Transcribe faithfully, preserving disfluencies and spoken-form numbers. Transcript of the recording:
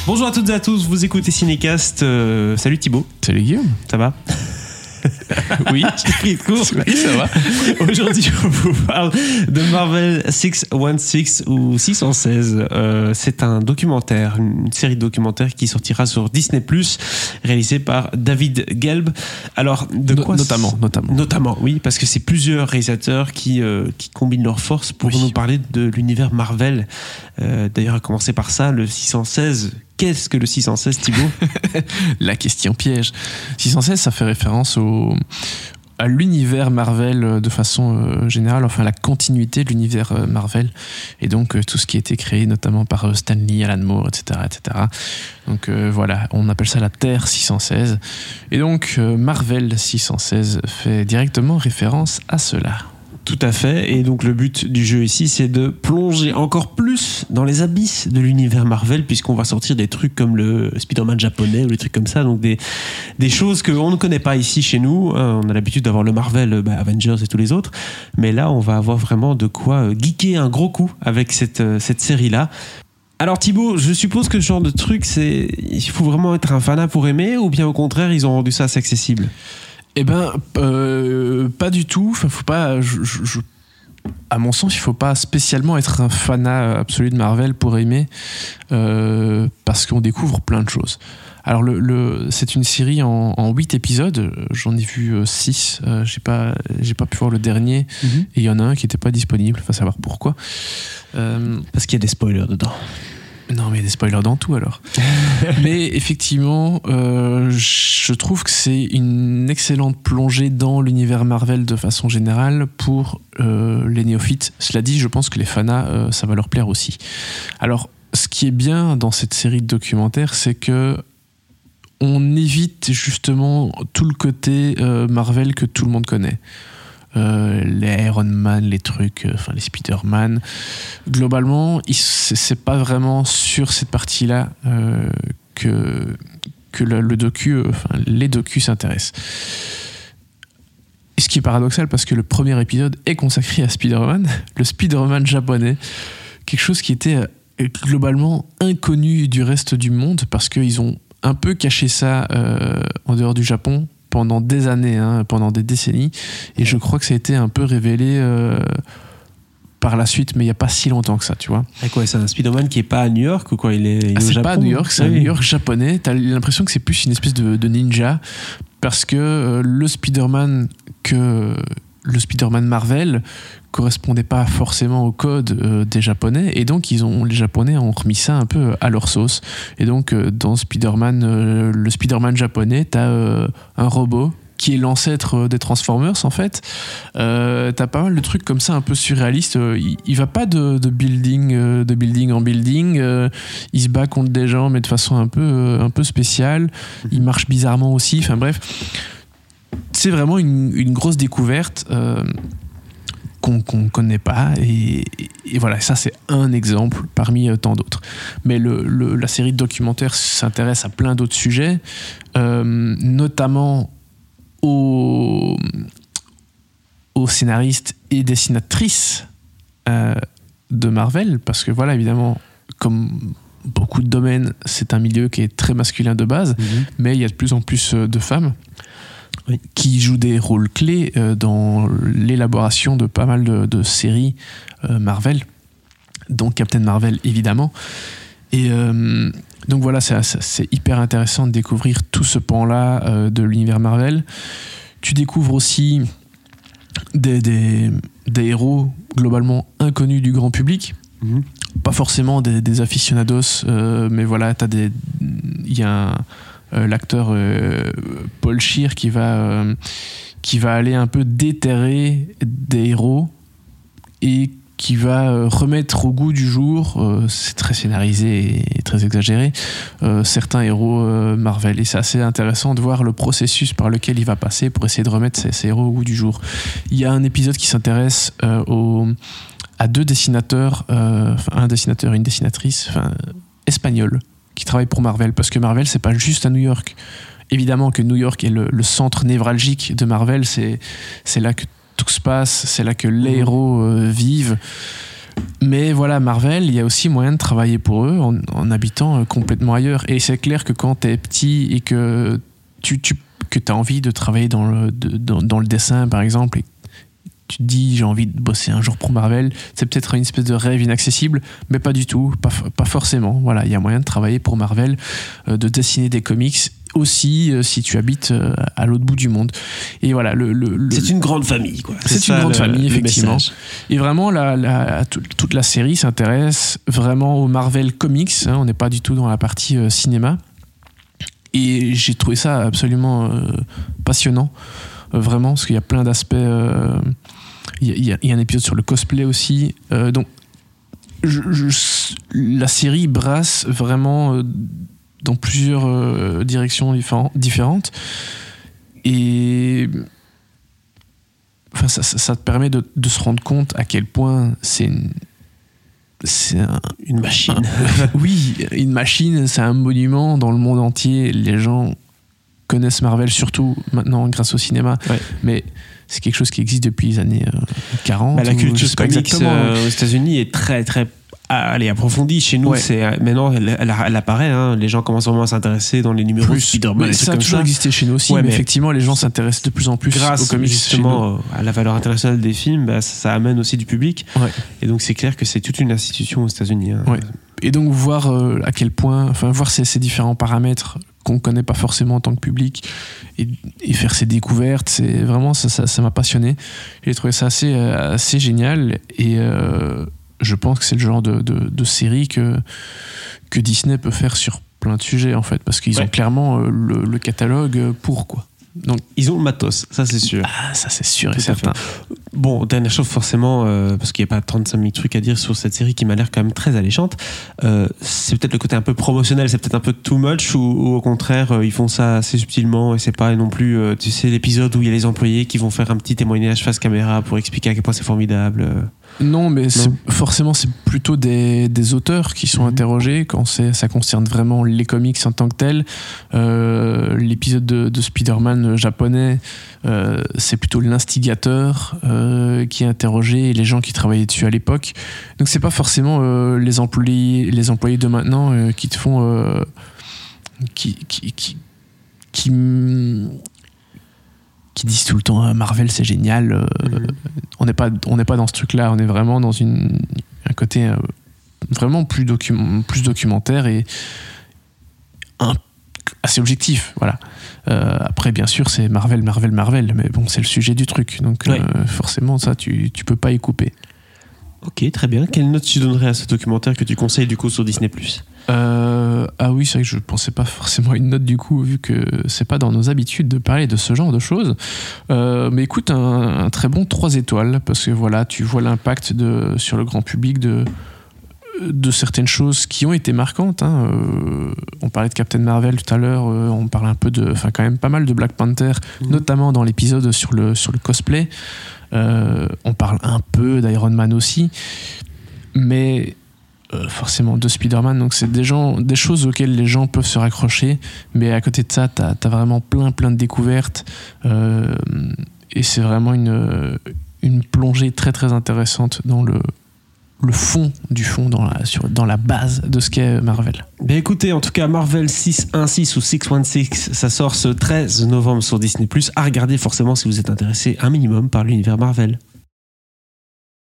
Bonjour à toutes et à tous, vous écoutez Cinécast. Euh, salut Thibaut. Salut Guillaume. Ça va? Oui, j'ai pris de cours. Oui, ça va. Aujourd'hui, on vous parle de Marvel six cent seize ou six cent seize. Euh, c'est un documentaire, une série de documentaires qui sortira sur Disney plus, réalisé par David Gelb. Alors, de no- quoi notamment, c'est... notamment. Notamment, oui, parce que c'est plusieurs réalisateurs qui, euh, qui combinent leurs forces pour Oui. nous parler de l'univers Marvel. Euh, d'ailleurs, à commencer par ça, le six cent seize. Qu'est-ce que le six cent seize, Thibaut? La question piège. six cent seize, ça fait référence au, à l'univers Marvel de façon euh, générale, enfin la continuité de l'univers euh, Marvel, et donc euh, tout ce qui a été créé notamment par euh, Stan Lee, Alan Moore, et cetera, et cetera. Donc euh, voilà, on appelle ça la Terre six cent seize. Et donc euh, Marvel six cent seize fait directement référence à cela. Tout à fait, et donc le but du jeu ici, c'est de plonger encore plus dans les abysses de l'univers Marvel, puisqu'on va sortir des trucs comme le Spider-Man japonais ou des trucs comme ça, donc des, des choses qu'on ne connaît pas ici chez nous. On a l'habitude d'avoir le Marvel, bah, Avengers et tous les autres, mais là on va avoir vraiment de quoi geeker un gros coup avec cette, cette série-là. Alors Thibaut, je suppose que ce genre de truc, c'est, il faut vraiment être un fanat pour aimer, ou bien au contraire ils ont rendu ça assez accessible? Eh ben, euh, pas du tout. Enfin, faut pas. Je, je, je, à mon sens, il faut pas spécialement être un fanat absolu de Marvel pour aimer, euh, parce qu'on découvre plein de choses. Alors, le, le, c'est une série en, en huit épisodes. J'en ai vu six. Euh, j'ai pas, j'ai pas pu voir le dernier. Mm-hmm. Et il y en a un qui était pas disponible. Faut savoir pourquoi. Euh, parce qu'il y a des spoilers dedans. Non, mais il y a des spoilers dans tout alors. Mais effectivement, euh, je trouve que c'est une excellente plongée dans l'univers Marvel de façon générale pour euh, les néophytes. Cela dit, je pense que les fanas, euh, ça va leur plaire aussi. Alors, ce qui est bien dans cette série de documentaires, c'est que on évite justement tout le côté euh, Marvel que tout le monde connaît. Euh, les Iron Man, les trucs, enfin euh, les Spider-Man. Globalement, il, c'est, c'est pas vraiment sur cette partie-là euh, que, que le, le docu, euh, enfin les docus s'intéressent. Ce qui est paradoxal parce que le premier épisode est consacré à Spider-Man, le Spider-Man japonais, quelque chose qui était euh, globalement inconnu du reste du monde parce qu'ils ont un peu caché ça euh, en dehors du Japon pendant des années, hein, pendant des décennies, et je crois que ça a été un peu révélé euh, par la suite, mais il n'y a pas si longtemps que ça, tu vois. Et quoi, c'est un Spider-Man qui est pas à New York ou quoi? Il est, il est ah, au c'est Japon, pas à New York, c'est oui. un New York japonais. T'as l'impression que c'est plus une espèce de, de ninja, parce que euh, le Spider-Man que le Spider-Man Marvel correspondait pas forcément au code euh, des Japonais, et donc ils ont, les Japonais ont remis ça un peu à leur sauce. Et donc euh, dans Spider-Man, euh, le Spider-Man japonais, t'as euh, un robot qui est l'ancêtre des Transformers en fait. Euh, t'as pas mal de trucs comme ça un peu surréalistes. Il, il va pas de, de building euh, de building en building. Euh, il se bat contre des gens mais de façon un peu euh, un peu spéciale. Il marche bizarrement aussi. Enfin bref, c'est vraiment une, une grosse découverte euh, qu'on qu'on connaît pas, et, et, et voilà, ça c'est un exemple parmi euh, tant d'autres. Mais le, le, la série de documentaires s'intéresse à plein d'autres sujets, euh, notamment aux, aux scénaristes et dessinatrices euh, de Marvel, parce que voilà, évidemment, comme beaucoup de domaines, c'est un milieu qui est très masculin de base, mmh. mais il y a de plus en plus de femmes oui. qui jouent des rôles clés euh, dans l'élaboration de pas mal de, de séries euh, Marvel, dont Captain Marvel évidemment. Et euh, donc voilà, c'est, c'est hyper intéressant de découvrir tout ce pan-là euh, de l'univers Marvel. Tu découvres aussi des, des, des héros globalement inconnus du grand public. Mmh. Pas forcément des, des aficionados, euh, mais voilà, t'as des, il y a un, euh, l'acteur euh, Paul Scheer qui va, euh, qui va aller un peu déterrer des héros et qui va remettre au goût du jour, euh, c'est très scénarisé et très exagéré, euh, certains héros euh, Marvel. Et c'est assez intéressant de voir le processus par lequel il va passer pour essayer de remettre ces, ces héros au goût du jour. Il y a un épisode qui s'intéresse euh, au, à deux dessinateurs, euh, un dessinateur et une dessinatrice enfin, espagnols, qui travaillent pour Marvel, parce que Marvel, c'est pas juste à New York. Évidemment que New York est le, le centre névralgique de Marvel, c'est, c'est là que tout se passe, c'est là que les héros euh, vivent. Mais voilà, Marvel, il y a aussi moyen de travailler pour eux en, en habitant complètement ailleurs. Et c'est clair que quand t'es petit et que tu, tu que t'as envie de travailler dans le, de, dans, dans le dessin, par exemple, et tu te dis j'ai envie de bosser un jour pour Marvel, c'est peut-être une espèce de rêve inaccessible, mais pas du tout, pas, pas forcément. Voilà, il y a moyen de travailler pour Marvel, euh, de dessiner des comics aussi euh, si tu habites euh, à l'autre bout du monde. Et voilà, le, le, le c'est une grande famille, quoi. C'est, c'est une grande le, famille, effectivement. Et vraiment, la, la, toute, toute la série s'intéresse vraiment au Marvel Comics. Hein, on n'est pas du tout dans la partie euh, cinéma. Et j'ai trouvé ça absolument euh, passionnant, euh, vraiment, parce qu'il y a plein d'aspects. Euh, il, y a, il y a un épisode sur le cosplay aussi. Euh, donc, je, je, la série brasse vraiment euh, dans plusieurs euh, directions différentes. Et enfin, ça, ça, ça te permet de, de se rendre compte à quel point c'est une. C'est un, une machine. Un, oui, une machine, c'est un monument dans le monde entier. Les gens connaissent Marvel, surtout maintenant grâce au cinéma. Ouais. Mais c'est quelque chose qui existe depuis les années quarante. Bah, la culture comics euh, aux États-Unis est très, très allez, approfondie. Chez nous, ouais. c'est, maintenant, elle, elle, elle apparaît. Hein. Les gens commencent vraiment à s'intéresser dans les numéros de Spider-Man. Mais ça a toujours ça. existé chez nous aussi. Ouais, mais, mais effectivement, les gens s'intéressent de plus en plus grâce aux comics. Justement, à la valeur internationale des films, bah, ça, ça amène aussi du public. Ouais. Et donc, c'est clair que c'est toute une institution aux États-Unis. Hein. Ouais. Et donc, voir euh, à quel point, enfin, voir ces, ces différents paramètres qu'on ne connaît pas forcément en tant que public et, et faire ces découvertes, c'est vraiment, ça, ça, ça m'a passionné. J'ai trouvé ça assez, euh, assez génial. Et. Euh, je pense que c'est le genre de, de, de série que, que Disney peut faire sur plein de sujets, en fait, parce qu'ils ouais. ont clairement euh, le, le catalogue pour, quoi. Donc, ils ont le matos, ça c'est sûr. Ah, ça c'est sûr et certain. Bon, dernière chose forcément, euh, parce qu'il n'y a pas trente-cinq mille trucs à dire sur cette série qui m'a l'air quand même très alléchante, euh, c'est peut-être le côté un peu promotionnel, c'est peut-être un peu too much, ou, ou au contraire, euh, ils font ça assez subtilement, et c'est pas non plus, euh, tu sais, l'épisode où il y a les employés qui vont faire un petit témoignage face caméra pour expliquer à quel point c'est formidable. Euh. Non, mais non. C'est, forcément, c'est plutôt des, des auteurs qui sont mmh. interrogés quand c'est, ça concerne vraiment les comics en tant que tels. Euh, l'épisode de, de Spider-Man japonais, euh, c'est plutôt l'instigateur euh, qui est interrogé et les gens qui travaillaient dessus à l'époque. Donc, c'est pas forcément euh, les, employés, les employés de maintenant euh, qui te font. Euh, qui. qui, qui, qui qui disent tout le temps Marvel c'est génial, euh, mmh. on n'est pas on n'est pas dans ce truc là, on est vraiment dans une un côté euh, vraiment plus docu- plus documentaire et un, assez objectif, voilà. Euh, après bien sûr c'est Marvel Marvel Marvel, mais bon c'est le sujet du truc, donc ouais. euh, forcément ça tu tu peux pas y couper. Ok, très bien. Quelle note tu donnerais à ce documentaire que tu conseilles du coup sur Disney plus ? Euh, ah oui, c'est vrai que je pensais pas forcément à une note du coup, vu que c'est pas dans nos habitudes de parler de ce genre de choses. Euh, mais écoute, un, un très bon trois étoiles, parce que voilà, tu vois l'impact de, sur le grand public de, de certaines choses qui ont été marquantes. Hein. Euh, on parlait de Captain Marvel tout à l'heure, euh, on parlait un peu de, enfin quand même pas mal de Black Panther, mmh. notamment dans l'épisode sur le, sur le cosplay. Euh, on parle un peu d'Iron Man aussi, mais euh, forcément de Spider-Man, donc c'est des, gens, des choses auxquelles les gens peuvent se raccrocher, mais à côté de ça t'as, t'as vraiment plein plein de découvertes euh, et c'est vraiment une, une plongée très très intéressante dans le, le fond du fond, dans la, sur, dans la base de ce qu'est Marvel. Bien écoutez, en tout cas Marvel six un six ou six un six, ça sort ce treize novembre sur Disney plus, à regarder forcément si vous êtes intéressé un minimum par l'univers Marvel.